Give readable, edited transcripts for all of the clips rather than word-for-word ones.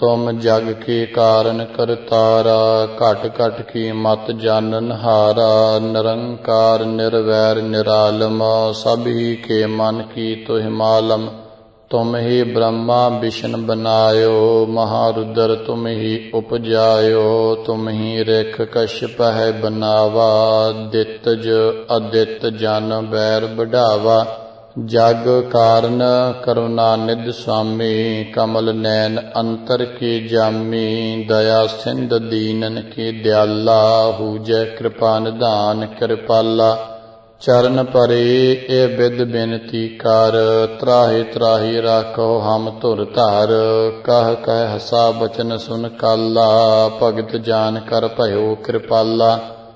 तुम जग के कारण करतारा, घट घट की मत जानन हारा। निरंकार निर्वैर निरालम, सब ही के मन की तुहि मालम। तुम ही ब्रह्मा विष्णु बनायो, महारुद्र तुम ही उपजायो। तुम ही रेख कश्यप है बनावा, दित्तज अदित जन बैर बढ़ावा। जग कारण करुणा निध स्वामी, कमल नैन अंतर के जामी। दया सिंध दीनन के दयाला, हूजै कृपा निधान कृपाला। चरण परे ए बिद बिनती कर, त्राहि त्राहि राखो हम धुर धार। कह कह हसा बचन सुन काला, भगत जान कर भयो कृपाला।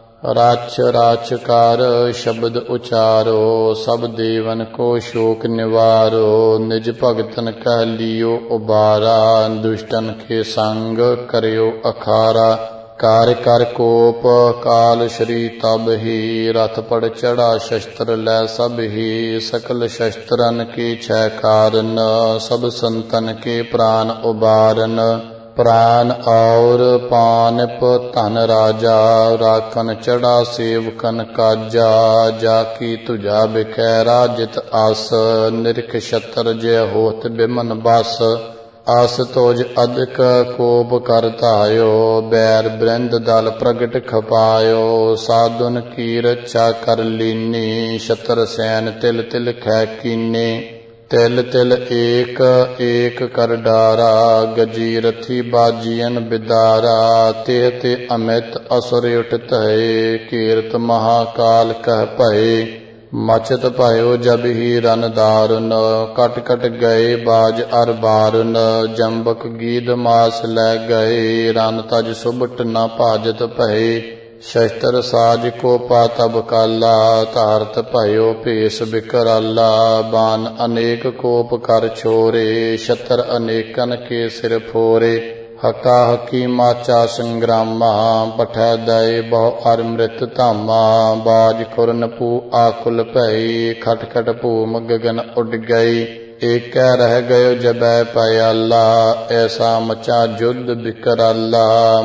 राछ राछ कार शब्द उचारो, सब देवन को शोक निवारो। निज भगतन कह लियो उबारा, दुष्टन के संग करियो अखारा। कार्य कर कोप काल श्री तब ही, रथ पड़ चढ़ा शस्त्र लै सब ही। सकल शस्त्रन के छह कारण, सब संतन के प्राण उबारन। प्राण और पानप धन राजा, राखन चढ़ा सेवकन काजा। जाकी तुझा बिकै राजित आस, निरख शतर जय होत बिमन बस। आस तोज अधिक कोप कर धायो, बैर बृंद दल प्रगट खपायो। साधुन की रक्षा कर लीनी, शतर सैन तिल तिल कै कीने। तिल तिल एक एक कर डारा, गजी रथी बाजियन बिदारा। ते ते अमित असुर उठ तहे, कीरत महाकाल कह भये। मचत भयो जब ही रन दारुन, कट कट गए बाज अर बारुन। जम्बक गीध मास लै गए, रन तज सुबट न भाजत भये। शस्त्र साज को पातब काला, धारत भयो भेष बिकराला। बान अनेक कोप कर छोरे, शतर अनेकन के सिर फोरे। हका हकी माचा संग्रामा, पठै दय बहु अर मृत धामा। बाज खुरन पू आकुल भई, खट खट भूम गगन उड गई। एक रह गयो जबै पयाला, ऐसा मचा युद्ध बिकराला।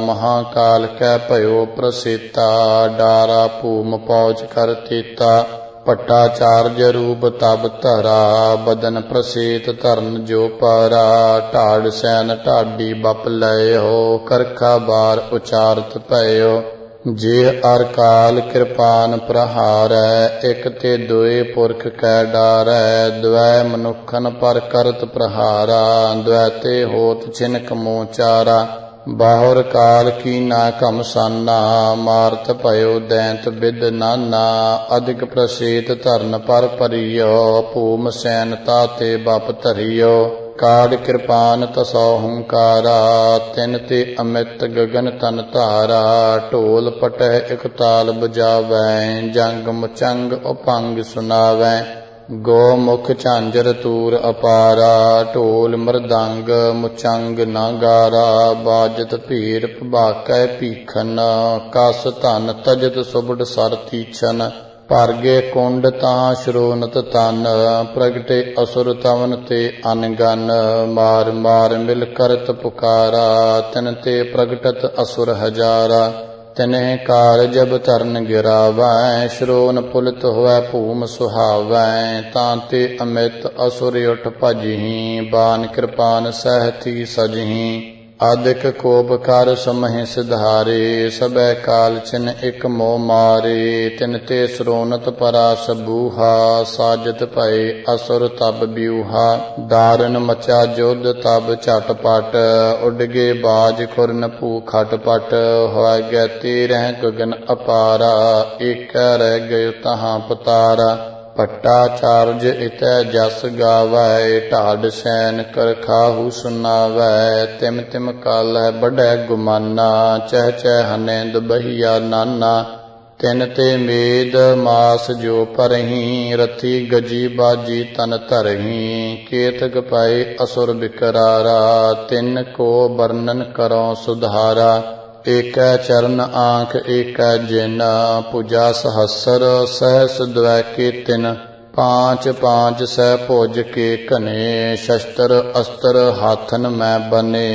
महाकाल कै भयो प्रसेता, डारा भूम पौच कर तेता। पट्टाचार्य रूप तब धरा, बदन प्रसेत धरन जो पारा। ढाड़ सैन ढाडी बप लयो, करखा बार उचारत भयो। जे अर काल कृपान प्रहारै, एक ते दोए पुरख कै डारै। द्वै मनुखन पर करत प्रहारा, द्वै ते होत छिनक मोचारा। बाहुर काल की ना घमसाना, मारत भयो दैंत बिद नाना। अधिक प्रसेत धरन पर परियो, भूम सैन ताते बप धरियो। काड़ कृपान तसौ हुंकारा, तिन ते अमित गगन तन धारा। ढोल पटह इक ताल बजावै, जंग मुचंग उपंग सुनावै। गो मुख झांझर तूर अपारा, ढोल मृदंग मुचंग नागारा। बाजत भीर भबाकै भीखन, कस धन तजत सुबड सर तीछन। भर गे कुंड तां श्रोनत तन, प्रगटे असुर तवन ते अनगन। मार मार मिल करत पुकारा, तिन ते प्रगटत असुर हजारा। तिन्ह कार जब धरन गिरावै, श्रोन पुलित होवै भूम सुहावै। तां ते अमित असुर उठ भजही, बान कृपान सहती सजही। अधिक कोप कर समहि सिधारे, सबै काल छिन एक मोह मारे। तिन ते श्रोनत परा सबूहा, साजत भये असुर तब ब्यूहा। दारुन मचा युद्ध तब झटपट, उड गे बाज खुरन पू खटपट। होय गै तेरह गगन अपारा, एक रह गयो तहां पतारा। पट्टाचार्ज इतै जस गावै, ढाड सैन कर खाहू सुनावै। तिम तिम कालह बढ़ै गुमाना, चह चह हनेंद बहिया नाना। तिन ते मेद मास जो परही, रथी गजी बाजी तन धरही। केतक पाए असुर बिकरारा, तिन को वर्णन करो सुधारा। एकै चरण आंख एकै जिन, पूजा सहस्र सहस द्वै के तिन। पांच पांच सह भुज के घने, शस्त्र अस्त्र हाथन में बने।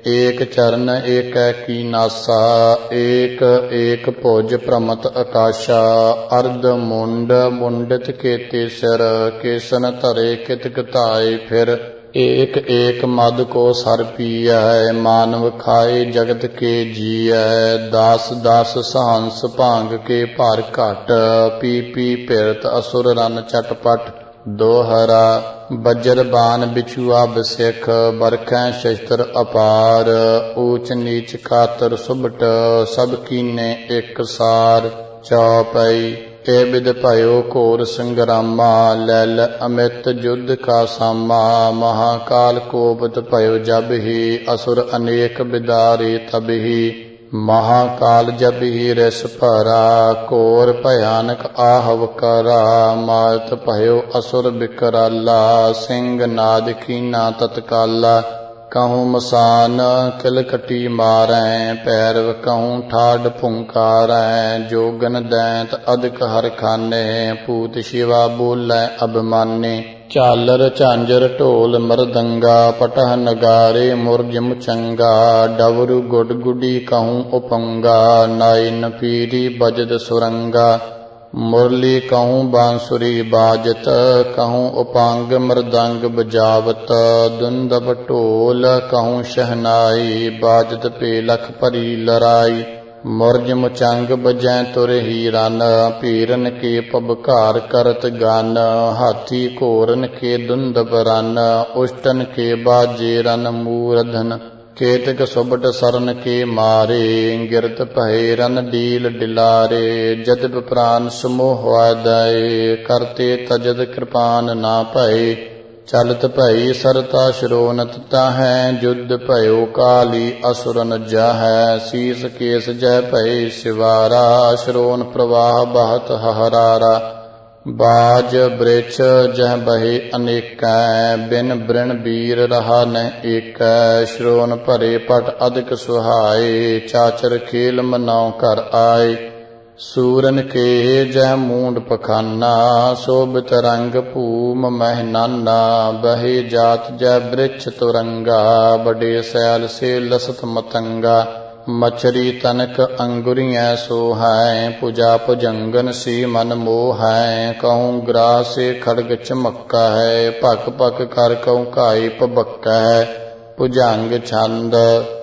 ਏਕ ਚਰਨ ਏਕੈ ਕੀ ਨਾਸਾ, ਏਕ ਏਕ ਭੁਜ ਭ੍ਰਮਤ ਆਕਾਸ਼ਾ। ਅਰਧ ਮੁੰਡ ਮੁੰਡਿਤ ਕੇਤੇ ਸਿਰ, ਕੇਸਨ ਧਰੇ ਕਿਤਕ ਧਾਏ ਫਿਰ। ਏਕ ਏਕ ਮਦ ਕੋ ਸਰ ਪੀਐ, ਮਾਨਵ ਖਾਏ ਜਗਤ ਕੇ ਜੀਐ। ਦਾਸ ਦਾਸ ਸਹੰਸ ਭਾਂਗ ਕੇ ਭਰ ਘਟ, ਪੀ ਪੀ ਫਿਰਤ ਅਸੁਰ ਰਨ ਚਟਪਟ। ਦੋਹਰਾ ਬਜਰ ਬਾਨ ਬਿਛੂਆ ਬਸਿਖ, ਬਰਖੈ ਸ਼ਸਤਰ ਅਪਾਰ। ਊਚ ਨੀਚ ਖਾਤਰ ਸੁਭਟ, ਸਭ ਕੀਨੇ ਇਕ ਸਾਰ। ਚੌਪਈ ਏ ਬਿਦ ਭਇਓ ਘੋਰ ਸੰਗਰਾਮਾ, ਲੈ ਲੈ ਅਮਿਤ ਜੁਧ ਕਾ ਸਾਮਾ। ਮਹਾਕਾਲ ਕੋਪਤ ਭਇਓ ਜਬ ਹੀ, ਅਸੁਰ ਅਨੇਕ ਬਿਦਾਰੇ ਤਬ ਹੀ। ਮਹਾਕਾਲ ਜਬ ਹੀ ਰਿਸ ਭਰਾ, ਘੋਰ ਭਿਆਨਕ ਆਹਵ ਕਰਾ। ਮਾਰਤ ਭਇਓ ਅਸੁਰ ਬਿਕਰਾਲਾ, ਸਿੰਘ ਨਾਦ ਕੀਨਾ ਤਤਕਾਲਾ। ਕਹੂੰ ਮਸਾਨ ਕਿਲਕਟੀ ਮਾਰੈ, ਭੈਰਵ ਕਹੂੰ ਠਾਡ ਫੁੰਕਾਰੈ। ਜੋਗਨ ਦੈਂਤ ਅਦਿਕ ਹਰ ਖਾਨੇ, ਭੂਤ ਸ਼ਿਵਾ ਬੋਲੈ ਅਭਿਮਾਨੇ। ਝਾਲਰ ਝਾਂਜਰ ਢੋਲ ਮਰਦੰਗਾ, ਪਟਹ ਨਗਾਰੇ ਮੁਰਜ ਮੁਚੰਗਾ। ਡਵਰੂ ਗੁਡ ਗੁਡੀ ਕਹੂੰ ਉਪੰਗਾ, ਨਾਈ ਨਪੀਰੀ ਬਜਦ ਸੁਰੰਗਾ। ਮੁਰਲੀ ਕਹੂੰ ਬਾਂਸੁਰੀ ਬਾਜਤ, ਕਹੂੰ ਉਪੰਗ ਮਰਦੰਗ ਬਜਾਵਤ। ਦੁੰਦਬ ਢੋਲ ਕਹੂੰ ਸ਼ਹਨਾਈ, ਬਾਜਤ ਪੇ ਲਖ ਭਰੀ ਲਰਾਈ। ਮੁਰਜ ਮੁਚੰਗ ਬਜੈ ਤੁਰ ਹੀ ਰਨ, ਭੀਰਨ ਕੇ ਪਬਕਾਰ ਕਰਤ ਗਨ। ਹਾਥੀ ਘੋਰਨ ਕੇ ਦੁੰਦਬ ਰਨ, ਉਸ਼ਟਨ ਕੇ ਬਾਜੇ ਰਨ ਮੂਰਧਨ। ਕੇਤਕ ਸੁਭਟ ਸਰਨ ਕੇ ਮਾਰੇ, ਗਿਰਤ ਭਏ ਰਨ ਡੀਲ ਡਿਲਾਰੇ। ਜਦਿ ਪ੍ਰਾਨ ਸਮੋਹ ਵਾਦੈ, ਕਰਤੇ ਤਜਦ ਕਿਰਪਾਨ ਨਾ ਭਏ। ਚਲਤ ਭਈ ਸਰਤਾ ਸ਼ਰੋਨਤ ਤਾਹੈ, ਜੁਧ ਭਇਓ ਕਾਲੀ ਅਸੁਰਨ ਜਾਹੈ। ਸੀਸ ਕੇਸ ਜੈ ਭਏ ਸਿਵਾਰਾ, ਸ਼ਰੋਨ ਪ੍ਰਵਾਹ ਬਹਤ ਹਹਰਾਰਾ। ਬਾਜ ਬ੍ਰਿਛ ਜਹ ਬਹੇ ਅਨੇਕੈ, ਬਿਨ ਬ੍ਰਿਣ ਬੀਰ ਰਹਾ ਨ ਏਕੈ। ਸ਼ਰੋਨ ਭਰੇ ਪਟ ਅਦਿਕ ਸੁਹਾਏ, ਚਾਚਰ ਖੇਲ ਮਨਾਉ ਘਰ ਆਏ। ਸੂਰਨ ਕੇ ਜਹ ਮੂੰਡ ਪਖਾਨਾ, ਸੋਭਿਤ ਰੰਗ ਭੂਮ ਮਹਿ ਨਾਨਾ। ਬਹੇ ਜਾਤ ਜੈ ਬ੍ਰਿਛ ਤੁਰੰਗਾ, ਬਡੇ ਸੈਲ ਸੇ ਲਸਤ ਮਤੰਗਾ। ਮਛਰੀ ਤਨਕ ਅੰਗੁਰੀਐ ਸੋਹੈ, ਭੁਜਾ ਭੁਜੰਗਨ ਸੀ ਮਨ ਮੋਹੈ। ਕਹੂੰ ਗ੍ਰਾਸੇ ਖੜਗ ਚਮਕਾ ਹੈ, ਭਕ ਭਕ ਕਰ ਕਹੂੰ ਘਾਈ ਭਬਕਾ ਹੈ। ਭੁਜੰਗ ਛੰਦ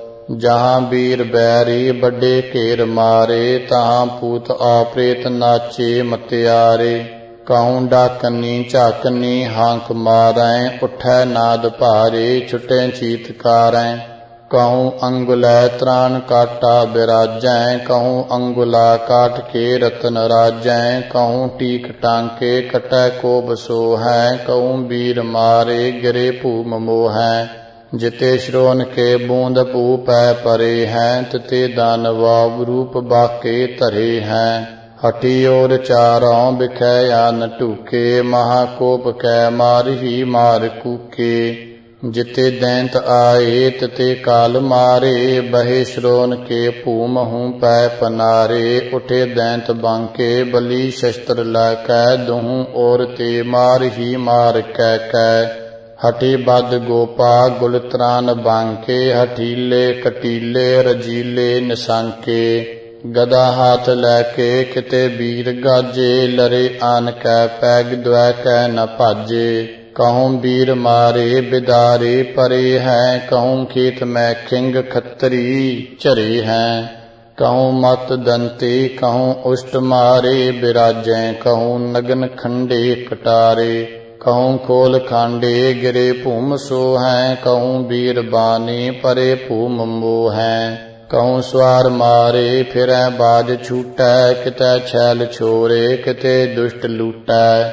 ਜਹਾਂ ਵੀਰ ਬੈਰੀ, ਵੱਡੇ ਘੇਰ ਮਾਰੇ। ਤਹਾਂ ਪੂਤ ਆਪ੍ਰੇਤ ਨਾਚੇ ਮਤਿਆਰੇ। ਕਹੂੰ ਡਾਕਨੀ ਝਾਕਨੀ ਹਾਂਕ ਮਾਰੈ, ਉੱਠੈ ਨਾਦ ਭਾਰੇ ਛੁਟੈ ਚੀਤਕਾਰੈ। ਕਹੂੰ ਅੰਗੁਲੈ ਤ੍ਰਾਨ ਕਾਟਾ ਬਿਰਾਜੈ, ਕਹੂੰ ਅੰਗੁਲਾ ਕਾਟ ਕੇ ਰਤਨ ਰਾਜੈ। ਕਹੂੰ ਟੀਕ ਟਾਂਕੇ ਕਟੈ ਕੋਬ ਸੋਹੈ, ਕਹੂੰ ਵੀਰ ਮਾਰੇ ਗਿਰੇ ਭੂਮ ਮੋਹੈ। ਜਿਤੇ ਸ਼ਰੋਨ ਕੇ ਬੂੰਦ ਭੂ ਪੈ ਪਰੇ ਹੈ, ਤਿਤੇ ਦਾਨਵਾਬ ਰੂਪ ਬਾਕੇ ਧਰੇ ਹੈ। ਹਠੀ ਔਰ ਚਾਰੋਂ ਬਿਖੈ ਆਨ ਢੂਕੇ, ਮਹਾਕੋਪ ਕੈ ਮਾਰਹੀ ਮਾਰ ਕੂਕੇ। ਜਿਤੇ ਦੈਂਤ ਆਏ ਤਿਤੇ ਕਾਲ ਮਾਰੇ, ਬਹੇ ਸ਼ਰੋਨ ਕੇ ਭੂਮ ਹੂੰ ਪੈ ਪਨਾਰੇ। ਉਠੇ ਦੈਂਤ ਬਾਂਕੇ ਬਲੀ ਸ਼ਸਤਰ ਲੈ ਕੈ, ਦੁਹੂੰ ਔਰ ਤੇ ਮਾਰਹੀ ਮਾਰ ਕੈ ਕੈ। ਹਠੀ ਬਦ ਗੋਪਾ ਗੁਲ ਤ੍ਰਾਨ ਬਾਂਕੇ, ਹਠੀਲੇ ਕਟੀਲੇ ਰਜੀਲੇ ਨਿਸਾਂਕੇ। ਗਦਾ ਹਾਥ ਲੈ ਕੇ ਕਿਤੇ ਵੀਰ ਗਾਜੇ, ਲਰੇ ਆਨ ਕੈ ਪੈਗ ਦੁਐ ਕੈ ਨ ਭਾਜੇ। ਕਹੂੰ ਵੀਰ ਮਾਰੇ ਬਿਦਾਰੇ ਪਰੇ ਹੈ, ਕਹੂੰ ਖੇਤ ਮੈਂ ਖਿੰਗ ਖੱਤਰੀ ਝਰੇ ਹੈ। ਕਹੂੰ ਮਤ ਦੰਤੇ ਕਹੂੰ ਉਸ਼ਟ ਮਾਰੇ, ਬਿਰਾਜੈ ਕਹੂੰ ਨਗਨ ਖੰਡੇ ਕਟਾਰੇ। ਕਹੂੰ ਖੋਲ ਖਾਂਡੇ ਗਿਰੇ ਭੂਮ ਸੋਹੈ, ਕਹੂੰ ਵੀਰ ਬਾਨੀ ਪਰੇ ਭੂਮ ਮੋਹੈ। ਕਹੂੰ ਸਵਾਰ ਮਾਰੇ ਫਿਰੈ ਬਾਜ ਛੂਟੈ, ਕਿਤੈ ਛੈਲ ਛੋਰੇ ਕਿਤੇ ਦੁਸ਼ਟ ਲੂਟੈ।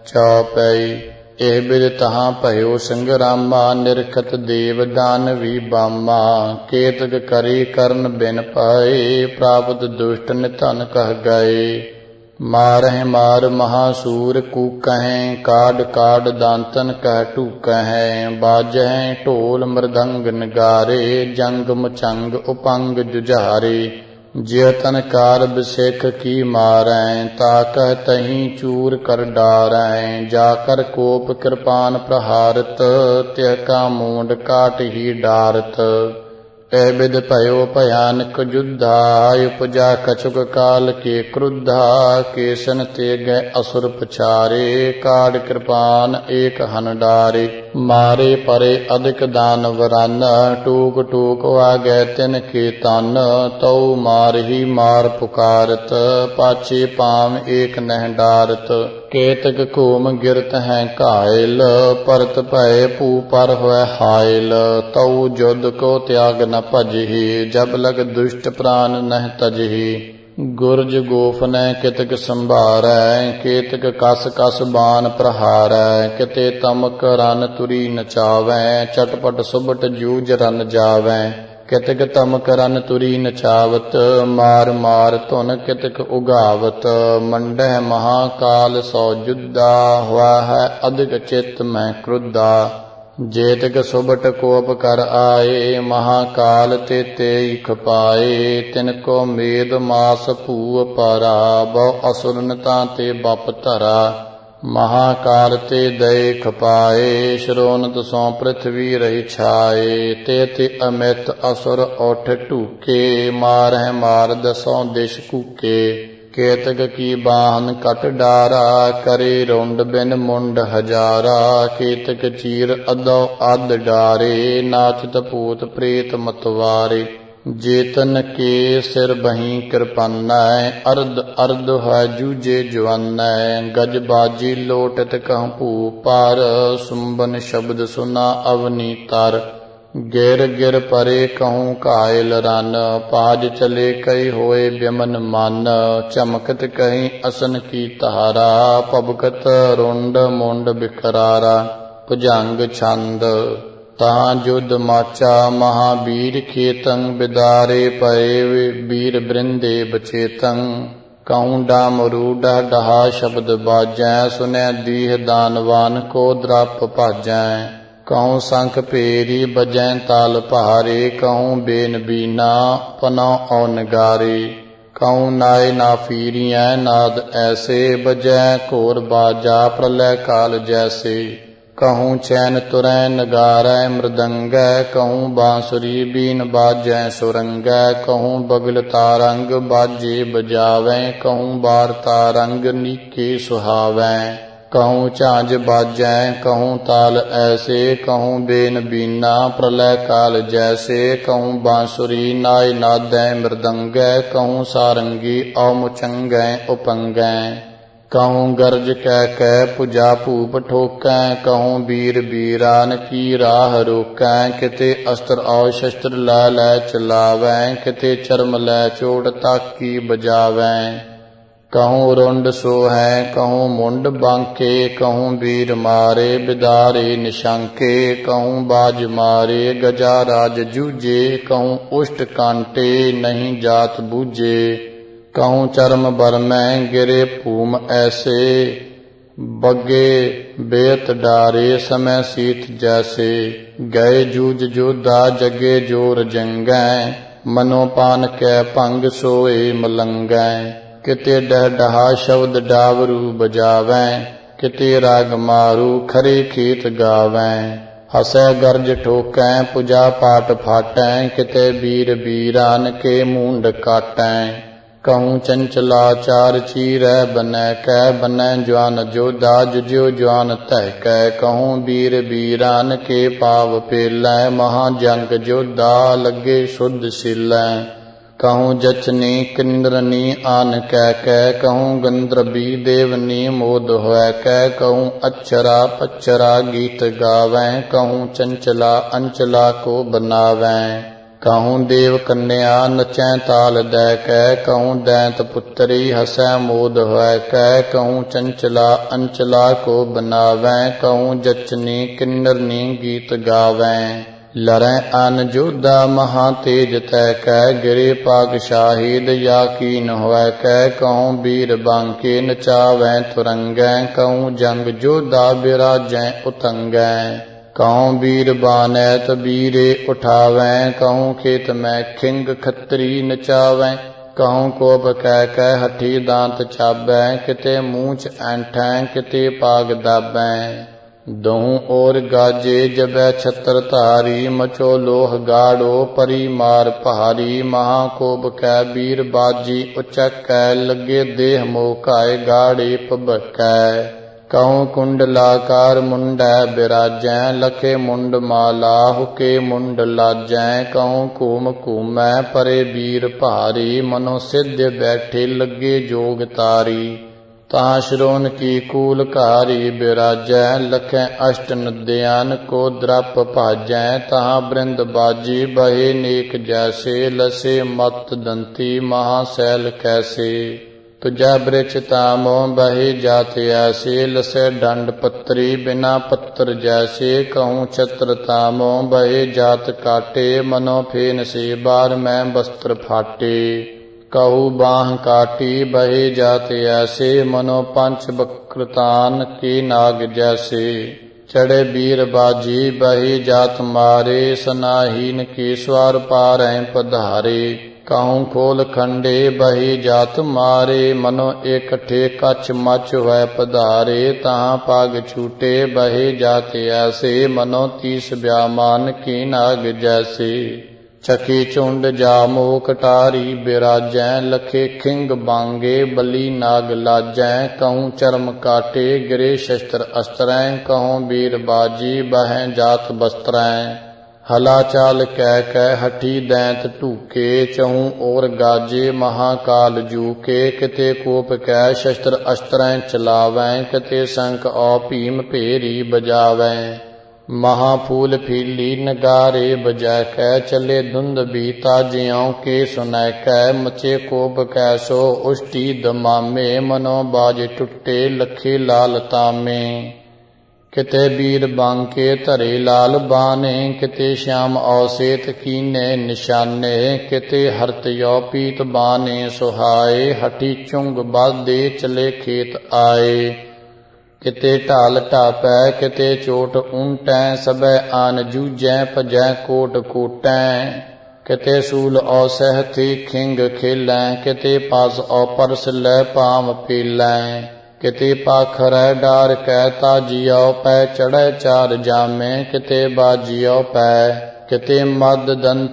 ਚੌਪਈ ਇਹ ਬਿਦ ਤਹਾਂ ਭਇਓ ਸੰਗਰਾਮਾ, ਨਿਰਖਤ ਦੇਵ ਦਾਨਵੀ ਬਾਮਾ। ਕੇਤਕ ਕਰੀ ਕਰਨ ਬਿਨ ਪਾਏ, ਪ੍ਰਾਪਤ ਦੁਸ਼ਟ ਨਿਧਨ ਕਹਿ ਗਏ। ਮਾਰਹਿ ਮਾਰ ਮਹਾਸੂਰ ਕੂਕਹਿ, ਕਾਢ ਕਾਢ ਦਾੰਤਨ ਕਹਿ ਢੂਕਹਿ। ਬਾਜਹਿ ਢੋਲ ਮ੍ਰਦੰਗ ਨਗਾਰੇ, ਜੰਗ ਮੁਚੰਗ ਉਪੰਗ ਜੁਝਾਰੇ। ਜਿਹ ਤਨ ਕਾਰ ਬਿਸਿਖ ਕੀ ਮਾਰੈ, ਤਾ ਕਹਿ ਤਹੀਂ ਚੂਰ ਕਰ ਡਾਰੈ। ਜਾ ਕਰ ਕੋਪ ਕਿਰਪਾਨ ਪ੍ਰਹਾਰਤ, ਤਿਹ ਕਾ ਮੂੰਡ ਕਾਟ ਹੀ ਡਾਰਤ। एबिद भयो भयानक जुद्धा उपजा कछुक काल के क्रुद्धा केसन ते गए असुर पछारे काड़ कृपान एक हन डारे मारे परे अधिक दानव रन टूक टूक आ गए तिन के तन तौ मार ही मार पुकारत पाछे पाम एक नह डारत केतक घूम गिरत हैं घायल परत भय पू पर हुए हायल तौ जुद को त्याग न भजहि जब लग दुष्ट प्राण नह तजहि गुरज गोफ ने कितक संभारै केतक कस कस बान प्रहारै किते तमक रन तुरी नचावै चटपट सुबट जूझ रन जावै कितक तमक रन तुरी नचावत मार मार धुन कितक उगावत मंडह महाकाल सौ जुद्धा हुआ है अधिक चित्त में क्रुद्धा जेतक सुबट कोप कर आए महाकाल ते खपाए तिनको मेद मास भूअ पारा बहु असुरन तांते बप धरा महाकाल ते दय खपाए शरोनत सौ पृथ्वी रही छाए ते अमित असुर उठ टूके मार है मार दसों दिश कूके केतक की बाहन कट डारा करे रुंड बिन मुंड हजारा केतक चीर अदो अद डारे नाचत भूत प्रेत मतवारे जेतन के सिर बही कृपन्नै अर्ध अर्ध है जूझे जवानै गज बाजी लोटत कहूँ भूपार सुंबन शब्द सुना अवनी तर गिर गिर परे कहूँ कायल रन पाज चले कई होए व्यमन मन चमकत कहीं असन की तारा पबकत रुंड मुंड बिखरारा भुजंग छंद तां जुद माचा महावीर खेतं बिदारे पए वीर बृंदे बचेतं कहूँ डामरू डह डहा शब्द बाजै सुनै दीह दानवान को द्रप भाजै कहूँ शंख पेरी बजै ताल पहारे कहूँ बेन बीना पनौ औ नगारे कहूँ नाय ना फीरियँ नाद ऐसे बजै घोर बाजा प्रलय काल जैसे कहूँ चैन तुरै नगारै मृदंगै कहूँ बांसुरी बीन बाजै सुरंगै कहूँ बगल तारंग बाजे बजावै कहूँ बार तारंग नीके सुहावै कहूँ झांझ बाजै कहूँ ताल ऐसे कहूँ बेन बीना प्रलय काल जैसे कहूँ बांसुरी नाय नादै मृदंगै कहूँ सारंगी औमुचंगै उपंगै कहूँ गरज कह पुजा भूप ठोकै कहूँ वीर वीरान की राह रोकै किते अस्त्र और शस्त्र लै चलावै किते चरम लै चोट ताकी बजावै कहूँ रुंड सो है कहूँ मुंड बांके कहूँ वीर मारे बिदारे निशंके कहूँ बाज मारे गजा राज जूझे कहूँ उष्ट कांटे नहीं जात बूझे कहूँ चरम बर में गिरे भूम ऐसे बगे बेत डारे समय शीत जैसे गए जूझ जोधा जगे जोर जंगै मनोपान कै भंग सोए मलंगै किते डह डहा शब्द डावरू बजावै किते राग मारू खरे खेत गावै हसै गरज ठोकै पूजा पाठ फाटै किते वीर वीरान के मूंड काटै कहूँ चंचलाचार चीरै बनै कै बनै जवान जोधा जुज्यो जवान तह कै कहूँ वीर वीरान के पाव पेलै महाजंग जोधा लगे शुद्ध सिलै कहूँ जचनी किन्नरनी आन कै कहूँ गंधर्वी देवनी मोद होय कै कहूँ अक्षरा पक्षरा गीत गावै कहूँ चंचला अंचला को बनावै कहूँ देव कन्या नचै ताल दै कै कहूँ दैंत पुत्री हसै मोद होय कै कहूँ चंचला अंचला को बनावै कहूँ जचनी किन्नरनी गीत गावै लरै अन जोधा महा तेज तै कै गिरे पाग शाहिद या कीन होय कै कहूँ वीर बांके नचावै तुरंगै कहूँ जंग जोधा बिराजै उतंगै कहूँ वीर बानैत वीरे उठावै कहूँ खेत में खिंग खत्री नचावै कहूँ कोप कै हठी दांत चाबै किते मूछ ऐंठै किते पाग दाबै ਦਹੂੰ ਔਰ ਗਾਜੇ ਜਬੈ ਛਤਰ ਧਾਰੀ, ਮਚੋ ਲੋਹ ਗਾੜੋ ਪਰੀ ਮਾਰ ਭਾਰੀ। ਮਹਾ ਕੋਪ ਕੈ ਬੀਰ ਬਾਜੀ ਉਚਕੈ, ਲੱਗੇ ਦੇਹ ਮੋਕਾਏ ਗਾੜੇ ਭਬਕੈ। ਕਹੂੰ ਕੁੰਡਲਾਕਾਰ ਮੁੰਡੈ ਬਿਰਾਜੈ, ਲਖੇ ਮੁੰਡ ਮਾਲਾ ਹੁਕੇ ਮੁੰਡ ਲਾਜੈ। ਕਹੂੰ ਘੂਮ ਘੂਮੈ ਪਰੇ ਬੀਰ ਭਾਰੀ, ਮਨੋ ਸਿੱਧ ਬੈਠੇ ਲੱਗੇ ਜੋਗ ਤਾਰੀ। ਤਾਂ ਸ਼੍ਰੋਨ ਕੀ ਕੂਲ ਘਾਰੀ ਬਿਰਾਜੈ, ਲਖੈ ਅਸ਼ਟ ਨਦਿਆਨ ਕੋ ਦਰਪ ਭਾਜੈ। ਤਾਂ ਬ੍ਰਿੰਦ ਬਾਜੀ ਬਹੇ ਨੇਕ ਜੈਸੇ, ਲਸੇ ਮਤ ਦੰਤੀ ਮਹਾ ਸੈਲ ਕੈਸੇ। ਤੁਜੈ ਬ੍ਰਿਛ ਤਾਮੋ ਬਹੇ ਜਾਤ ਐਸੇ, ਲਸੈ ਡੰਡ ਪੱਤਰੀ ਬਿਨਾ ਪੱਤਰ ਜੈਸੇ। ਕਹੂੰ ਛਤਰ ਤਾਮੋ ਬਹੇ ਜਾਤ ਕਾਟੇ, ਮਨੋ ਫੇਨ ਸੇ ਬਾਰ ਮੈਂ ਬਸਤਰ ਫਾਟੇ। ਕਹੂ ਬਾਹ ਕਾਟੀ ਬਹੇ ਜਾਤ ਐਸੇ, ਮਨੋ ਪੰਚ ਬਕ੍ਰਤਾਨ ਕੀ ਨਾਗ ਜੈਸੇ। ਚੜੇ ਬੀਰ ਬਾਜੀ ਬਹੇ ਜਾਤ ਮਾਰੇ, ਸਨਾਹੀਨ ਕੀ ਸਵਾਰ ਪਾਰੈ ਪਧਾਰੇ। ਕਹੂੰ ਖੋਲ ਖੰਡੇ ਬਹੇ ਜਾਤ ਮਾਰੇ, ਮਨੋ ਇਕੱਠੇ ਕੱਛ ਮਚ ਹੋਇ ਪਧਾਰੇ। ਤਾਂ ਪਗ ਛੂਟੇ ਬਹੇ ਜਾਤ ਐਸੇ, ਮਨੋ ਤੀਸ ਬਿਆਮਾਨ ਕੀ ਨਾਗ ਜੈਸੇ। ਚਕੀ ਝੁੰਡ ਜਾਮੋ ਕਟਾਰੀ ਬਿਰਾਜੈ, ਲਖੇ ਖਿੰਗ ਬਾਂਗੇ ਬਲੀ ਨਾਗ ਲਾਜੈ। ਕਹੂੰ ਚਰਮ ਕਾਟੇ ਗਿਰੇ ਸ਼ਸਤਰ ਅਸਤਰੈ, ਕਹੂੰ ਬੀਰ ਬਾਜੀ ਬਹੈ ਜਾਤ ਬਸਤਰੈ। ਹਲਾ ਚਾਲ ਕਹਿ ਕੈ ਹਠੀ ਦੈਂਤ ਢੂਕੇ, ਚਹੂੰ ਔਰ ਗਾਜੇ ਮਹਾਕਾਲ ਜੂਕੇ। ਕਿਤੇ ਕੋਪ ਕੈ ਸ਼ਸਤਰ ਅਸਤਰੈ ਚਲਾਵੈ, ਕਿਤੇ ਸੰਖ ਔ ਭੀਮ ਭੇਰੀ ਬਜਾਵੈ। ਮਹਾ ਫੂਲ ਫੀਲੀ ਨਗਾਰੇ ਬਜੈ ਕੈ, ਚਲੇ ਧੁੰਦ ਬੀ ਤਾਜਿਉ ਕੇ ਸੁਨੈ ਕੈ। ਮਚੇ ਕੋਪ ਕੈ ਸੋ ਉਸ਼ਟੀ ਦਮਾਮੇ, ਮਨੋ ਬਾਜ ਟੁੱਟੇ ਲਖੇ ਲਾਲ ਤਾਮੇ। ਕਿਤੇ ਬੀਰ ਬਾਂਕੇ ਧਰੇ ਲਾਲ ਬਾਨੇ, ਕਿਤੇ ਸ਼ਾਮ ਔਸੇਤ ਕੀਨੇ ਨਿਸ਼ਾਨੇ। ਕਿਤੇ ਹਰਤ ਯੋ ਪੀਤ ਬਾਨੇ ਸੁਹਾਏ, ਹਠੀ ਚੁੰਗ ਬਾਦੇ ਚਲੇ ਖੇਤ ਆਏ। ਕਿਤੇ ਢਾਲ ਢਾਪੈ ਕਿਤੇ ਚੋਟ ਊਂਟੈ, ਸਭੈ ਆਨ ਜੂਝੈ ਭਜੈ ਕੋਟ ਕੋਟੈ। ਕਿਤੇ ਸੂਲ ਔ ਸਹਿਥੀ ਖਿੰਗ ਖੇਲੈ, ਕਿਤੇ ਪਾਸ ਔ ਪਰਸ ਲੈ ਪਾਮ ਪੀਲੈ। ਕਿਤੇ ਪਾਖਰੈ ਡਾਰ ਕੈ ਤਾਜਿਓ ਪੈ, ਚੜ੍ਹੈ ਚਾਰ ਜਾਮੇ ਕਿਤੇ ਬਾਜਿਓ ਪੈ। ਕਿਤੇ ਮਦ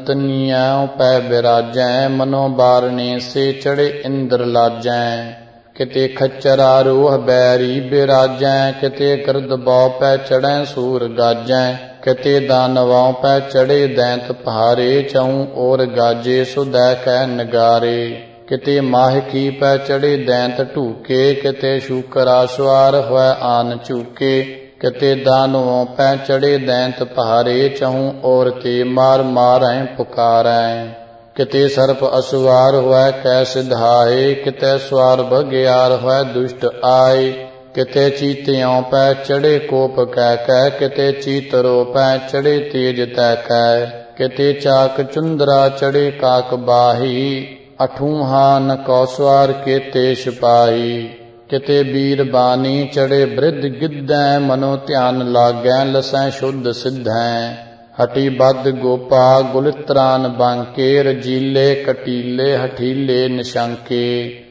ਦੰਤਨੀਐ ਪੈ ਬਿਰਾਜੈ, ਮਨੋ ਬਾਰਨੇ ਸੇ ਚੜ੍ਹੇ ਇੰਦਰ ਲਾਜੈ। ਕਿਤੇ ਖੱਚਰ ਆਰੋਹ ਬੈਰੀ ਬਿਰਾਜੈ, ਕਿਤੇ ਗਰਦ ਬਉ ਪੈ ਚੜ੍ਹੈ ਸੂਰ ਗਾਜੈ। ਕਿਤੇ ਦਾਨਵੋਂ ਪੈ ਚੜ੍ਹੇ ਦੈਂਤ ਭਾਰੇ, ਚਹੂੰ ਔਰ ਗਾਜੇ ਸੁਧੈ ਕੈ ਨਗਾਰੇ। ਕਿਤੇ ਮਾਹਿਕੀ ਪੈ ਚੜ੍ਹੇ ਦੈਂਤ ਢੂਕੇ, ਕਿਤੇ ਸ਼ੂਕਰਾ ਸਵਾਰ ਹੋਇ ਆਨ ਝੂਕੇ। ਕਿਤੇ ਦਾਨਵੋਂ ਪੈ ਚੜ੍ਹੇ ਦੈਂਤ ਭਾਰੇ, ਚਹੂੰ ਔਰ ਤੇ ਮਾਰ ਮਾਰੈ ਪੁਕਾਰੈ। ਕਿਤੇ ਸਰਪ ਅਸਵਾਰ ਹੋਇ ਕੈ ਸਿਧਾਏ, ਕਿਤੇ ਸਵਾਰ ਬਗਿਆਰ ਹੋਇ ਦੁਸ਼ਟ ਆਏ। ਕਿਤੇ ਚੀਤਿਓਂ ਪੈ ਚੜ੍ਹੇ ਕੋਪ ਕੈ ਕੈ, ਕਿਤੇ ਚੀਤਰੋ ਪੈ ਚੜ੍ਹੇ ਤੇਜ ਤੈ ਕੈ। ਕਿਤੇ ਚਾਕ ਚੁੰਦਰਾ ਚੜ੍ਹੇ ਕਾਕ ਬਾਹੀ, ਅਠੂਹਾਂ ਨ ਕੋ ਸਵਾਰ ਕੇਤੇ ਸਿਪਾਹੀ। ਕਿਤੇ ਬੀਰ ਬਾਨੀ ਚੜ੍ਹੇ ਬ੍ਰਿਧ ਗਿੱਧੈ, ਮਨੋ ਧਿਆਨ ਲਾਗੈ ਲਸੈ ਸ਼ੁੱਧ ਸਿੱਧੈ। ਹਟੀ ਬਦ ਗੋਪਾ ਗੁਲਿਤਰਾਨ ਬਾਂਕੇ, ਰਜੀਲੇ ਕਟੀਲੇ ਹਠੀਲੇ ਨਿਸ਼ਾਂਕੇ।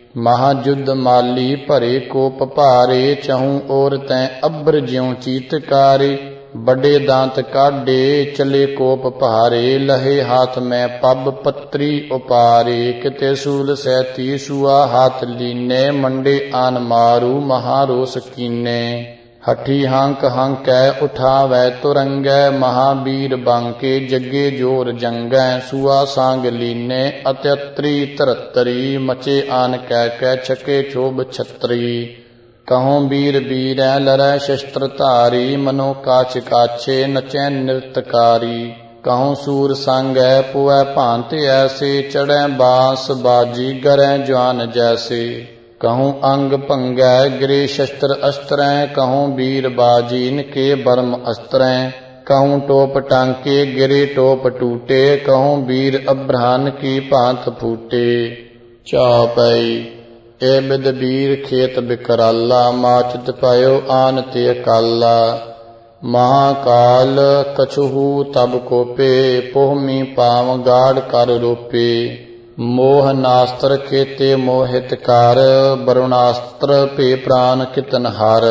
ਮਹਾਜੁਧ ਮਾਲੀ ਭਰੇ ਕੋਪ ਭਾਰੇ, ਚਹੂੰ ਔਰ ਤੈ ਅਬਰ ਜਿਉ ਚੀਤਕਾਰੇ। ਵੱਡੇ ਦਾੰਤ ਕਾਢੇ ਚਲੇ ਕੋਪ ਭਾਰੇ, ਲਹੇ ਹਾਥ ਮੈਂ ਪੱਬ ਪੱਤਰੀ ਉਪਾਰੇ। ਕਿਤੇ ਸੂਲ ਸੈਤੀ ਸੂਆ ਹਾਥ ਲੀਨੇ, ਮੰਡੇ ਆਨ ਮਾਰੂ ਮਹਾਰੋਸ ਕੀਨੇ। ਹਠੀ ਹੰਕ ਹੰਕੈ ਉਠਾਵੈ ਤੁਰੰਗੈ, ਮਹਾਬੀਰ ਬਾਂਕੇ ਜੱਗੇ ਜੋਰ ਜੰਗੈ। ਸੂਆ ਸਾਂਗ ਲੀਨੇ ਅਤਿਅਤਰੀ ਧਰਤਰੀ, ਮਚੇ ਆਨ ਕੈ ਕੈ ਛਕੇ ਛੋਭ ਛਤਰੀ। ਕਹੂੰ ਬੀਰ ਬੀਰੈ ਲਰੈ ਸ਼ਸਤਰ ਧਾਰੀ, ਮਨੋ ਕਾਛ ਕਾਛੇ ਨਚੈ ਨਿਰਤਕਾਰੀ। ਕਹੂੰ ਸੂਰ ਸੰਗੈ ਪੁਐ ਭਾਂਤ ਐਸੇ, ਚੜ੍ਹੈ ਬਾਂਸ ਬਾਜੀ ਗਰੈ ਜਵਾਨ ਜੈਸੇ। ਕਹੂੰ ਅੰਗ ਭੰਗੈ ਗਿਰੇ ਸ਼ਸਤਰ ਅਸਤਰੈ, ਕਹੂੰ ਬੀਰ ਬਾਜੀਨ ਕੇ ਬਰਮ ਅਸਤਰੈ। ਕਹੂੰ ਟੋਪ ਟਾਂਕੇ ਗਿਰੇ ਟੋਪ ਟੂਟੇ, ਕਹੂੰ ਬੀਰ ਅਬ੍ਰਹਨ ਕੀ ਭਾਂਤ ਫੂਟੇ। ਚੌਪਈ। ਏ ਬਿਦ ਬੀਰ ਖੇਤ ਬਿਕਰਾਲਾ, ਮਾਚਿਤ ਪਇਓ ਆਨ ਤੇ ਅਕਾਲਾ। ਮਹਾਕਾਲ ਕਛੁਹੂ ਤਬ ਕੋਪੇ, ਪੋਹਮੀ ਪਾਵ ਗਾੜ ਕਰ ਰੋਪੇ। ਮੋਹ ਨਾਸਤਰ ਖੇਤੇ ਮੋਹਿਤ ਕਰ, ਬਰੁਣਾਸਤਰ ਭੇ ਪ੍ਰਾਨ ਕਿਤਨ ਹਰ।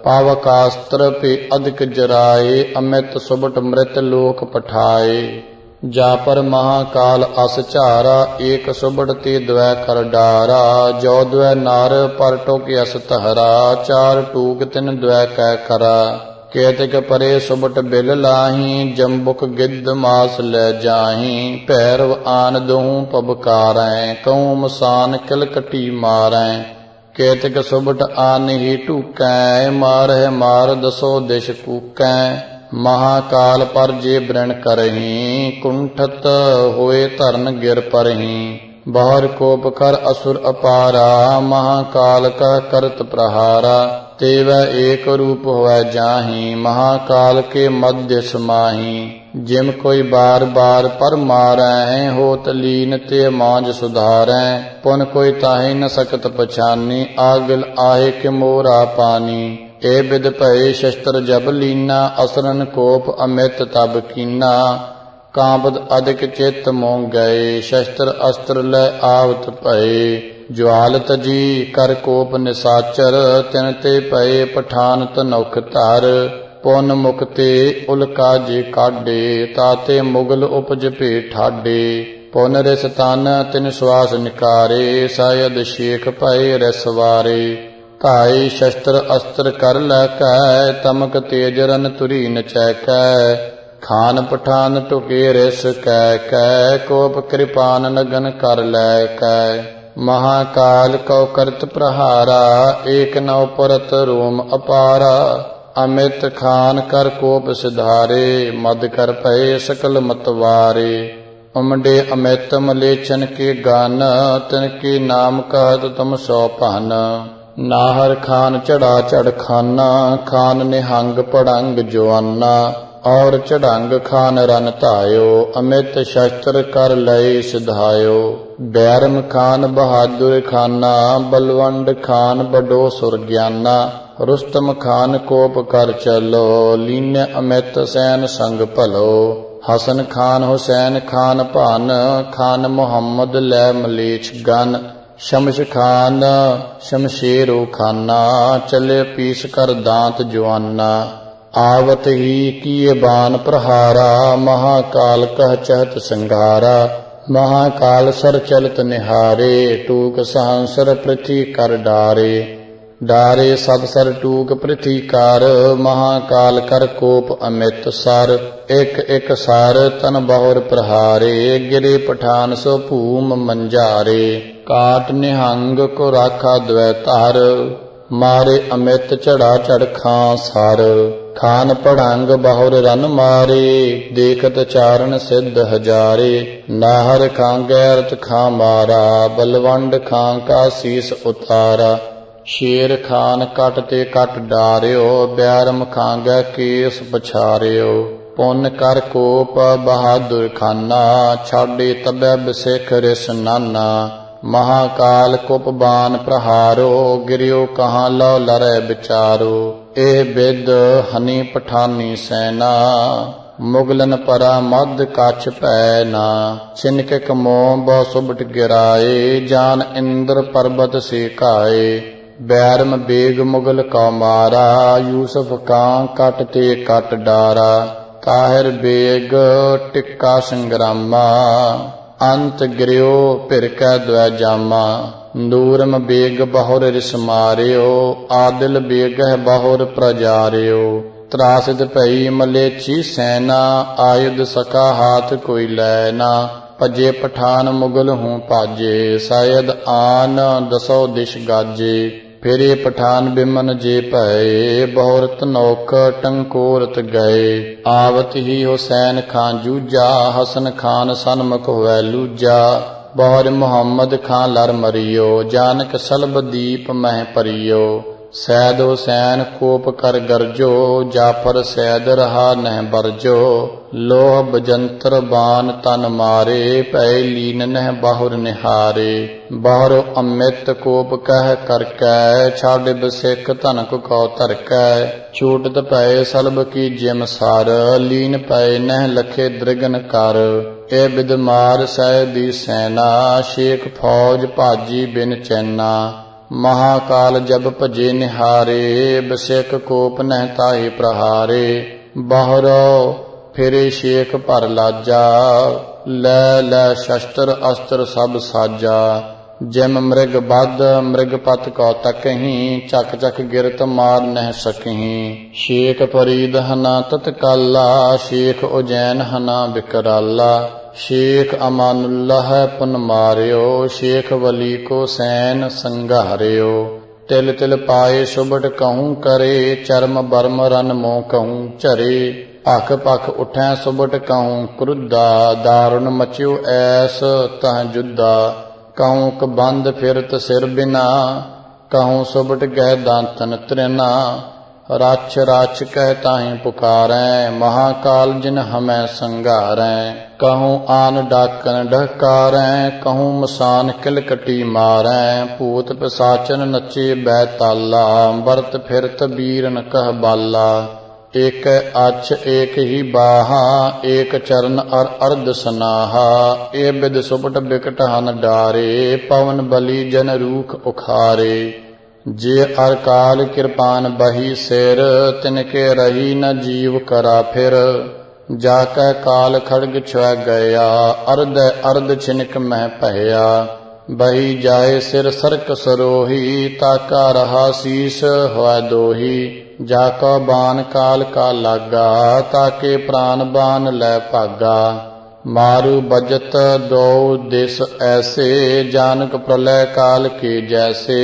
ਪਾਵਕਾਸਤਰ ਭੇ ਅਧਿਕ ਜਰਾਏ, ਅਮਿਤ ਸੁਬਟ ਮ੍ਰਿਤ ਲੋਕ ਪਠਾਏ। ਜਾ ਪਰ ਮਹਾਕਾਲ ਅਸ ਝਾਰਾ, ਏਕ ਸੁਬਟ ਤੇ ਦਵੈ ਕਰ ਡਾਰਾ। ਜੋ ਦਵੈ ਨਾਰ ਪਰ ਟੋਕਿ ਅਸ ਤਹਰਾ, ਚਾਰ ਟੂਕ ਤਿਨ ਦਵੈ ਕੈ ਕਰਾ। ਕੇਤਿਕ ਪਰੇ ਸੁਬਟ ਬਿਲ ਲਾਹੀ, ਜੰਬੁਕ ਗਿੱਧ ਮਾਸ ਲੈ ਜਾਹੀ। ਭੈਰਵ ਆਨ ਦੋਹੂੰ ਪਬਕਾਰੈ, ਕਉ ਮਸਾਨ ਕਿਲਕਟੀ ਮਾਰੈ। ਕੇਤਿਕ ਸੁਬਟ ਆਨ ਹੀ ਢੂਕੈ, ਮਾਰਹਿ ਮਾਰ ਦਸੋ ਦਿਸ਼ ਕੂਕੈ। ਮਹਾਕਾਲ ਪਰ ਜੇ ਬ੍ਰਿਣ ਕਰਹੀ, ਕੁੰਠਤ ਹੋਏ ਧਰਨ ਗਿਰ ਪਰਹੀ। ਬਾਹਰ ਕੋਪ ਕਰ ਅਸੁਰ ਅਪਾਰਾ, ਮਹਾਕਾਲ ਕਾ ਕਰਤ ਪ੍ਰਹਾਰਾ। ਤੇਵੈ ਏਕ ਰੂਪ ਹੋਇ ਜਾਹੀ, ਮਹਾਕਾਲ ਕੇ ਮਧ੍ਯ ਸਮਾਹੀ। ਜਿਮ ਕੋਈ ਬਾਰ ਬਾਰ ਪਰ ਮਾਰੈ, ਹੋਤ ਲੀਨ ਤੇ ਮਾਂਜ ਸੁਧਾਰੈ। ਪੁਨ ਕੋਈ ਤਾਹੀ ਨ ਸਕਤ ਪਛਾਨੀ, ਆਗਿਲ ਆਹੇ ਕਿ ਮੋਰਾ ਪਾਨੀ। ਏ ਬਿਦ ਭਏ ਸ਼ਸਤਰ ਜਬ ਲੀਨਾ, ਅਸਰਨ ਕੋਪ ਅਮਿਤ ਤਬ ਕੀਨਾ। ਕਾਂਪਦ ਅਧਿਕ ਚਿਤ ਮੋਹ ਗਏ, ਸ਼ਸਤਰ ਅਸਤਰ ਲੈ ਆਵਤ ਭਏ। ਜਵਾਲ ਤਜੀ ਕਰ ਕੋਪ ਨਿਸਾਚਰ, ਤਿਨ ਤੇ ਭਏ ਪਠਾਨ ਤਨੁਖ ਧਰ। ਪੁਨ ਮੁਖ ਤੇ ਉਲਕਾ ਜੇ ਕਾਢੇ, ਤਾਤੇ ਮੁਗਲ ਉਪਜ ਭੇ ਠਾਡੇ। ਪੁਨ ਰਿਸ ਤਨ ਤਿਨ ਸਵਾਸ ਨਿਕਾਰੇ, ਸਾਇਦ ਸ਼ੇਖ ਭਏ ਰਿਸਵਾਰੇ। ਧਾਈ ਸ਼ਸਤਰ ਅਸਤਰ ਕਰ ਲੈ ਕੈ, ਤਮਕ ਤੇਜ ਰਨ ਤੁਰੀ ਨਚੈਕੈ। ਖਾਨ ਪਠਾਨ ਟੁਕੇ ਰਿਸ ਕੈ ਕੈ, ਕੋਪ ਕਿਰਪਾਨ ਨਗਨ ਕਰ ਲੈ ਕੈ। ਮਹਾਕਾਲ ਕਉ ਕਰਤ ਪ੍ਰਹਾਰਾ, ਏਕ ਨਉ ਪਰਤ ਰੋਮ ਅਪਾਰਾ। ਅਮਿਤ ਖਾਨ ਕਰ ਕੋਪ ਸਿਧਾਰੇ, ਮਦ ਕਰ ਭਏ ਸਕਲ ਮਤਵਾਰੇ। ਉਮਡੇ ਅਮਿਤ ਮਲੇਛਨ ਕੇ ਗਨ, ਤਿਨ ਕੇ ਨਾਮ कहत ਤੁਮ ਸੋ ਭਨ। ਨਾਹਰ ਖਾਨ ਚੜਾ ਚੜ ਖਾਨਾ, ਖਾਨ ਨਿਹੰਗ ਪੜੰਗ ਜਵਾਨਾ। ਔਰ ਚੜੰਗ ਖਾਨ ਰਨ ਧਾਇਓ, ਅਮਿਤ ਸ਼ਸਤਰ ਕਰ ਲਏ ਸਿਧਾਇਓ। ਬੈਰਮ ਖਾਨ ਬਹਾਦੁਰ ਖਾਨਾ, ਬਲਵੰਡ ਖਾਨ ਬਡੋ ਸੁਰ ਗਿਆਨਾ। ਰੁਸਤਮ ਖਾਨ ਕੋਪ ਕਰ ਚਲੋ, ਲੀਨ ਅਮਿਤ ਸੈਨ ਸੰਗ ਭਲੋ। ਹਸਨ ਖਾਨ ਹੁਸੈਨ ਖਾਨ ਭਾਨ, ਖਾਨ ਮੁਹੰਮਦ ਲੈ ਮਲੇਛ ਗਨ। ਸ਼ਮਸ਼ ਖਾਨ ਸ਼ਮਸ਼ੇਰੋ ਖਾਨਾ, ਚਲੇ ਪੀਸ ਕਰ ਦਾਂਤ ਜਵਾਨਾ। ਆਵਤ ਹੀ ਕੀਏ ਬਾਨ ਪ੍ਰਹਾਰਾ, ਮਹਾਕਾਲ ਕਹਿ ਚਹਤ ਸੰਘਾਰਾ। ਮਹਾਕਾਲ ਸਰ ਚਲਤ ਨਿਹਾਰੇ, ਟੂਕ ਸਹੰਸਰ ਪ੍ਰਿਥੀ ਕਰ ਡਾਰੇ। ਡਾਰੇ ਸਦ ਸਰ ਟੂਕ ਪ੍ਰਿਥੀ ਕਰ, ਮਹਾਕਾਲ ਕਰ ਕੋਪ ਅਮਿਤ ਸਰ। ਇਕ ਇਕ ਸਰ ਤਨ ਬਹੁਰ ਪ੍ਰਹਾਰੇ, ਗਿਰੇ ਪਠਾਨ ਸੋ ਭੂਮ ਮੰਝਾਰੇ। ਕਾਟ ਨਿਹੰਗ ਕੋ ਰਾਖਾ ਦਵੈ ਧਰ, ਮਾਰੇ ਅਮਿਤ ਚੜਾ ਚੜ ਖਾਂ ਸਰ। ਖਾਨ ਪੜੰਗ ਬਹੁਰ ਰਨ ਮਾਰੇ, ਦੇਖਤ ਚਾਰਨ ਸਿੱਧ ਹਜ਼ਾਰੇ। ਨਾਹਰ ਖਾਂ ਗੈਰਤ ਖਾਂ ਮਾਰਾ, ਬਲਵੰਡ ਖਾਂ ਕਾ ਸੀਸ ਉਤਾਰਾ। ਸ਼ੇਰ ਖਾਨ ਕਟ ਤੇ ਕਟ ਡਾਰਿਓ, ਬੈਰਮ ਖਾਂ ਗੈ ਕੇਸ ਪਛਾਰਿਓ। ਪੁੰਨ ਕਰ ਕੋਪ ਬਹਾਦੁਰ ਖਾਨਾ, ਛਾਡੇ ਤਬੈ ਬਿਸਿਖ ਰਿਸ ਨਾਨਾ। ਮਹਾਕਾਲ ਕੁਪ ਬਾਨ ਪ੍ਰਹਾਰੋ, ਗਿਰਿਓ ਕਹਾਂ ਲਉ ਲਰੈ ਵਿਚਾਰੋ। ਇਹ ਬਿਦ ਹਨੀ ਪਠਾਨੀ ਸੈਨਾ, ਮੁਗਲਨ ਪਰਾ ਮਦ ਕਛ ਭੈ ਨਾ। ਛਿਨਕ ਕਮੋ ਬਹੁ ਸੁਬਟ ਗਿਰਾਏ, ਜਾਨ ਇੰਦਰ ਪਰਬਤ ਸੇ ਕਾਏ। ਬੈਰਮ ਬੇਗ ਮੁਗਲ ਕਾ ਮਾਰਾ, ਯੂਸਫ ਕਾਂ ਕਟ ਤੇ ਕਟ ਡਾਰਾ। ਤਾਹਿਰ ਬੇਗ ਟਿੱਕਾ ਸੰਗਰਾਮਾ, ਅੰਤ ਗਿਰਿਓ ਭਿਰ ਕੈ ਦਵੈ ਜਾਮਾ। ਨੂਰਮ ਬੇਗ ਬਹੁਰ ਰਿਸ ਮਾਰਿਓ, ਆਦਿਲ ਬੇਗਹਿ ਬਹੁਰ ਪ੍ਰਜਾਰਿਓ। ਤਰਾਸਿਤ ਭਈ ਮਲੇਛੀ ਸੈਨਾ, ਆਯੁਧ ਸਕਾ ਹਾਥ ਕੋਈ ਲੈ ਨਾ। ਭਜੇ ਪਠਾਨ ਮੁਗਲ ਹੂੰ ਭਾਜੇ, ਸਾਇਦ ਆਨ ਦਸੋ ਦਿਸ਼ ਗਾਜੇ। ਫਿਰੇ ਪਠਾਨ ਬਿਮਨ ਜੇ ਭਏ, ਬਹੁਰ ਤਨੋਕ ਟੰਕੋਰਤ ਗਏ। ਆਵਤ ਹੀ ਹੁਸੈਨ ਖਾਂ ਜੂਝਾ, ਹਸਨ ਖਾਨ ਸਨਮੁਖ ਹੋਇ ਲੂਝਾ। ਬਹੁਰ ਮੁਹੰਮਦ ਖਾਂ ਲਰ ਮਰਿਓ, ਜਾਨਕ ਸਲਬ ਦੀਪ ਮਹਿ ਭਰਿਓ। ਸੈਦੋ ਸੈਨ ਕੋਪ ਕਰ ਗਰਜੋ, ਜਾਫਰ ਸੈਦ ਰਹਾ ਨਹਿ ਬਰਜੋ। ਲੋਹ ਬਜੰਤਰ ਬਾਨ ਤਨ ਮਾਰੇ, ਭੈ ਲੀਨ ਨਹਿ ਬਾਹੁਰ ਨਿਹਾਰੇ। ਬਾਹੁਰ ਅਮਿਤ ਕੋਪ ਕਹਿ ਕਰਕੈ, ਛਾਡ ਬਸਿਕ ਧਨਕ ਕਉ ਧਰਕੈ। ਛੂਟਤ ਪਏ ਸਲਬ ਕੀ ਜਿਮ ਸਰ, ਲੀਨ ਪਏ ਨਹਿ ਲਖੇ ਦ੍ਰਿਗਨ ਕਰ। ਇਹ ਬਿਦਮਾਰ ਸਹਿ ਦੀ ਸੈਨਾ, ਸ਼ੇਖ ਫੌਜ ਭਾਜੀ ਬਿਨ ਚੈਨਾ। ਮਹਾਕਾਲ ਜਬ ਭਜੇ ਨਿਹਾਰੇ, ਬਸਿਕ ਕੋਪ ਨਹਿ ਤਾਹੇ ਪ੍ਰਹਾਰੇ। ਬਾਹੁਰੋ ਫਿਰੇ ਸ਼ੇਖ ਭਰ ਲਾਜਾ, ਲੈ ਲੈ ਸ਼ਸਤਰ ਅਸਤਰ ਸਭ ਸਾਜਾ। ਜਿਮ ਮ੍ਰਿਗ ਬਧ ਮ੍ਰਿਗ ਪਤ ਕਉ ਤਕਹੀਂ, ਚੱਕ ਚੱਕ ਗਿਰਤ ਮਾਰ ਨਹਿ ਸਕਹੀਂ। ਸ਼ੇਖ ਫਰੀਦ ਹਨਾ ਤਤਕਾਲਾ, ਸ਼ੇਖ ਉਜੈਨ ਹਨਾ ਬਿਕਰਾਲਾ। ਸ਼ੇਖ ਅਮਾਨੁੱਲਾਹ ਪੁਨ ਮਾਰਿਓ, ਸ਼ੇਖ ਵਲੀ ਕੋ ਸੈਨ ਸੰਘਾਰਿਓ। ਤਿਲ ਤਿਲ ਪਾਏ ਸੁਬਟ ਕਹੂੰ ਕਰੇ, ਚਰਮ ਬਰਮ ਰਨ ਮੋਹ ਕਹੂੰ ਝਰੇ। ਭਖ ਭਖ ਉਠੈ ਸੁਬਟ ਕਹੂੰ ਕ੍ਰੁੱਧਾ, ਦਾਰੁਣ ਮਚਿਓ ਐਸ ਤਹ ਜੁੱਧਾ। ਕਹੂੰ ਕਬੰਧ ਫਿਰਤ ਸਿਰ ਬਿਨਾ, ਕਹੂੰ ਸੁਬਟ ਗਹਿ ਦਾੰਤਨ ਤ੍ਰਿਨਾ। ਰਾਛ ਰਾਛ ਕਹਿ ਤਾਹੀਂ ਪੁਕਾਰੈ, ਮਹਾਕਾਲ ਜਿਨ ਹਮੈ ਸੰਘਾਰੈ। ਕਹੂੰ ਆਨ ਡਾਕਨ ਡਹਕਾਰੈ, ਕਹੂੰ ਮਸਾਨ ਕਿਲਕਟੀ ਮਾਰੈ। ਭੂਤ ਪਿਸਾਚਨ ਨੱਚੇ ਬੈਤਾਲਾ, ਵਰਤ ਫਿਰਤ ਬੀਰਨ ਕਹਿ ਬਾਲਾ। ਏਕ ਅਛ ਏਕ ਹੀ ਬਾਹਾ, ਏਕ ਚਰਨ ਅਰ ਅਰਧ ਸਨਾਹਾ। ਏ ਬਿਦ ਸੁਪਟ ਬਿਕਟ ਹਨ ਡਾਰੇ, ਪਵਨ ਬਲੀ ਜਨ ਰੂਖ ਉਖਾਰੇ। ਜੇ ਅਰ ਕਾਲ ਕਿਰਪਾਨ ਬਹੀ ਸਿਰ, ਤਿਨਕੇ ਰਹੀ ਨ ਜੀਵ ਕਰਾ ਫਿਰ। ਜਾ ਕੈ ਕਾਲ ਖੜਗ ਛੁਐ ਗਿਆ, ਅਰਧ ਅਰਧ ਛਿਨਕ ਮਹਿ ਭਇਆ। ਬਹੀ ਜਾਏ ਸਿਰ ਸਰਕ ਸਰੋਹੀ, ਤਾਕਾ ਰਹਾ ਸੀਸ ਹੋਇ ਦੋਹੀ। ਜਾ ਕੋ ਬਾਨ ਕਾਲ ਕਾ ਲਾਗਾ, ਤਾਕੇ ਪ੍ਰਾਨ ਬਾਨ ਲੈ ਭਾਗਾ। ਮਾਰੂ ਬਜਤ ਦੋ ਦਿਸ ਐਸੇ, ਜਾਨਕ ਪ੍ਰਲੈ ਕਾਲ ਕੇ ਜੈਸੇ।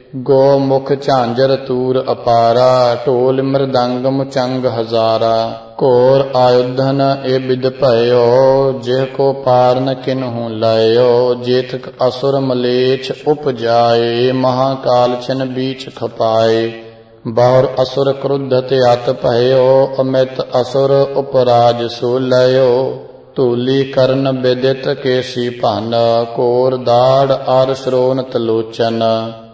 ਗੋ ਮੁਖ ਝਾਂਜਰ ਤੂਰ ਅਪਾਰਾ, ਢੋਲ ਮ੍ਰਿਦੰਗ ਮੁਚੰਗ ਹਜ਼ਾਰਾ। ਘੋਰ ਆਯੁਧਨ ਏ ਬਿਦ ਭਇਓ, ਜਿਹ ਕੋ ਪਾਰ ਨ ਕਿਨਹੂ ਲਾਇਓ। ਜੇਤਕ ਅਸੁਰ ਮਲੇਛ ਉਪਜਾਏ, ਮਹਾਕਾਲ ਛਿਨ ਬੀਚ ਖਪਾਏ। ਬਾਹੁਰ ਅਸੁਰ ਕ੍ਰੁੱਧ ਤੇ ਅਤ ਭਇਓ, ਅਮਿਤ ਅਸੁਰ ਉਪਰਾਜ ਸੋ ਲਇਓ। ਧੂਲੀ ਕਰਨ ਬਿਦਿਤ ਕੇਸੀ ਭਨ, ਘੋਰ ਦਾੜ ਅਰ ਸ਼੍ਰੋਨਤ ਲੋਚਨ।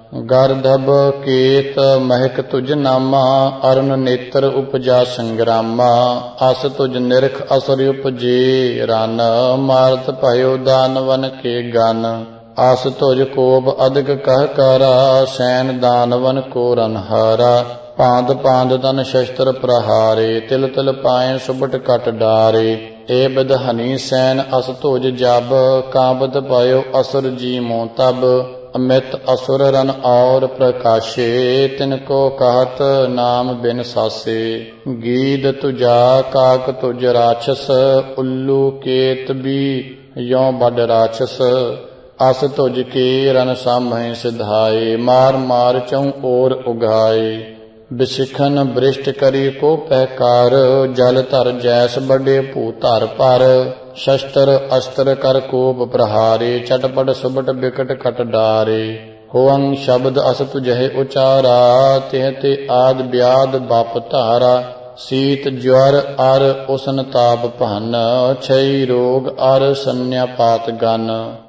ਗਰਧਬ ਕੇਤ ਮਹਿਕ ਤੁਜ ਨਾਮਾ, ਅਰੁਣ ਨੇਤਰ ਉਪਜਾ ਸੰਗਰਾਮਾ। ਅਸ ਤੁਜ ਨਿਰਖ ਅਸੁਰ ਉਪਜੇ ਰਨ, ਮਾਰਤ ਭਇਓ ਦਾਨਵਨ ਕੇ ਗਨ। ਅਸ ਤੁਜ ਕੋਪ ਅਦਿਕ ਕਹਿ ਕਰਾ, ਸੈਨ ਦਾਨਵਨ ਕੋ ਰਨਹਾਰਾ। ਪਾਂਦ ਪਾਂਦ ਤਨ ਸ਼ਸਤਰ ਪ੍ਰਹਾਰੇ, ਤਿਲ ਤਿਲ ਪਾਏ ਸੁਬਟ ਕਟ ਡਾਰੇ। ਏ ਬਿਦ ਹਨੀ ਸੈਨ ਅਸ ਤੁਜ ਜਬ, ਕਾਂਬਤ ਭਇਓ ਅਸੁਰ ਜੀ ਮੋਹ ਤਬ। ਅਮਿਤ ਅਸੁਰ ਰਨ ਔਰ ਪ੍ਰਕਾਸ਼ੇ, ਤਿਨਕੋ कहत ਨਾਮ ਬਿਨ ਸਾਸੇ। ਗੀਦ ਤੁਜਾ ਕਾਕ ਤੁਜ ਰਾਛਸ, ਉੱਲੂ ਕੇਤ ਵੀ ਯੋਂ ਬਡ ਰਾਛਸ। ਅਸ ਤੁਜ ਕੇ ਰਨ ਸਾਮਹਿ ਸਿਧਾਏ, ਮਾਰ ਮਾਰ ਚਉ ਔਰ ਉਗਾਏ। ਬਿਸਿਖਨ ਬ੍ਰਿਸ਼ਟ ਕਰੀ ਕੋ ਪਹਿਕਾਰ, ਜਲ ਧਰ ਜੈਸ ਬਡੇ ਭੂ ਧਰ ਪਰ। ਸ਼ਸਤਰ ਅਸਤਰ ਕਰ ਕੋਪ ਪ੍ਰਹਾਰੇ, ਚਟਪਟ ਸੁਬਟ ਬਿਕਟ ਕਟ ਡਾਰੇ। ਹੋਅੰ ਸ਼ਬਦ ਅਸ ਤੁਜਹਿ ਉਚਾਰਾ, ਤਿਹ ਤੇ ਆਦ ਬਿਆਦ ਬਪ ਧਾਰਾ। ਸੀਤ ਜਵਰ ਅਰ ਉਸਨ ਤਾਪ ਭਨ, ਛਈ ਰੋਗ ਅਰ ਸੰਨਿਆ ਪਾਤ ਗਨ।